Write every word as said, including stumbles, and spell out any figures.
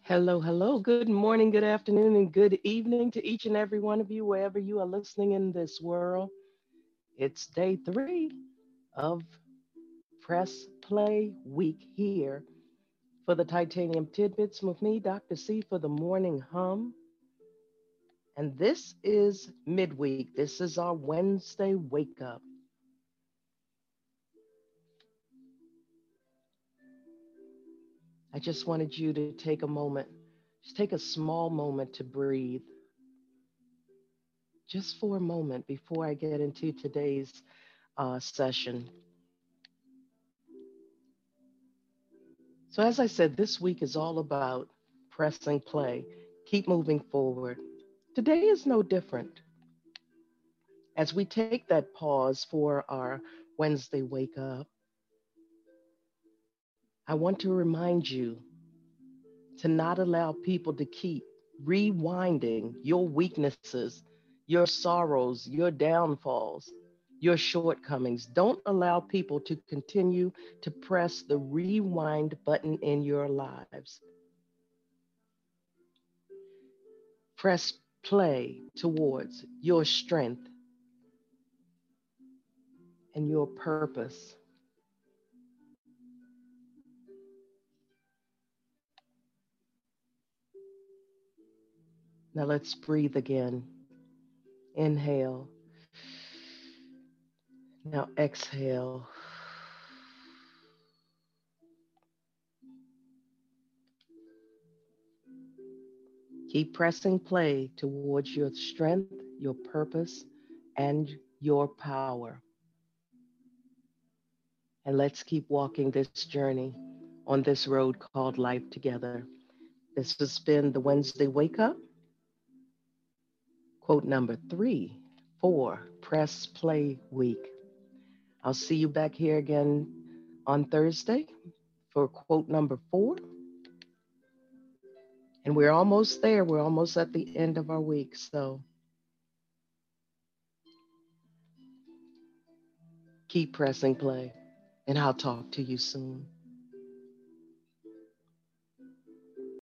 Hello, hello. Good morning, good afternoon, and good evening to each and every one of you, wherever you are listening in this world. It's day three of Press Play Week here for the Titanium Tidbits with me, Doctor C, for the morning hum. And this is midweek. This is our Wednesday wake up. I just wanted you to take a moment, just take a small moment to breathe, just for a moment before I get into today's uh, session. So, as I said, this week is all about pressing play, keep moving forward. Today is no different. As we take that pause for our Wednesday wake up, I want to remind you to not allow people to keep rewinding your weaknesses, your sorrows, your downfalls, your shortcomings. Don't allow people to continue to press the rewind button in your lives. Press play towards your strength and your purpose. Now let's breathe again. Inhale. Now exhale. Keep pressing play towards your strength, your purpose, and your power. And let's keep walking this journey on this road called life together. This has been the Wednesday Wake Up, quote number three for Press Play Week. I'll see you back here again on Thursday for quote number four. And we're almost there. We're almost at the end of our week. So keep pressing play, and I'll talk to you soon.